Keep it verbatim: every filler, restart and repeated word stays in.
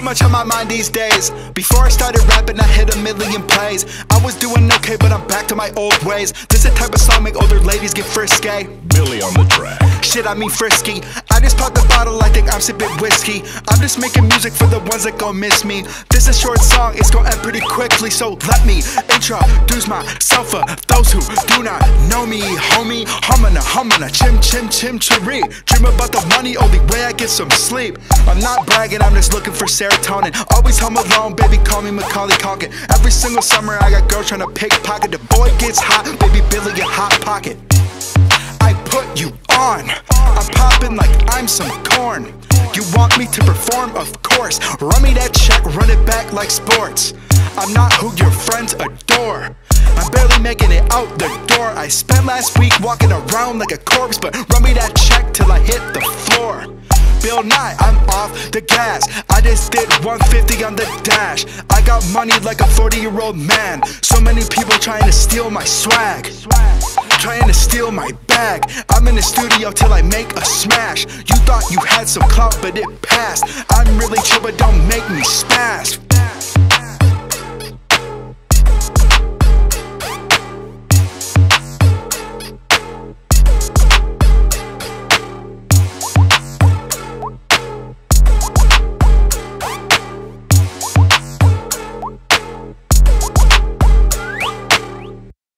much on my mind these days. Before I started rapping, I hit a million plays. I was doing okay, but I'm back to my old ways. This the type of song make older ladies get frisky. Billy on the track. Shit, I mean frisky. I just popped the bottle, I think I'm sipping whiskey. I'm just making music for the ones that gon' miss me. This is a short song, it's gon' end pretty quickly. So let me introduce myself for those who do not know me. Homie, humana, humana, chim chim chim chiri. Dream about the money, only way I get some sleep. I'm not bragging, I'm just looking for serotonin. Always home alone, baby, call me Macaulay Culkin. Every single summer I got girls trying to pickpocket. The boy gets hot, baby Billy get hot pocket. I put you on, I'm popping like I'm some corn. You want me to perform? Of course. Run me that check, run it back like sports. I'm not who your friends adore. I'm barely making it out the door. I spent last week walking around like a corpse, but run me that check till I hit the floor. Bill Nye, I'm off the gas. I just did one fifty on the dash. I got money like a forty year old man. So many people trying to steal my swag, trying to steal my bag. I'm in the studio till I make a smash. You thought you had some clout, but it passed. I'm really chill, but don't make me spaz.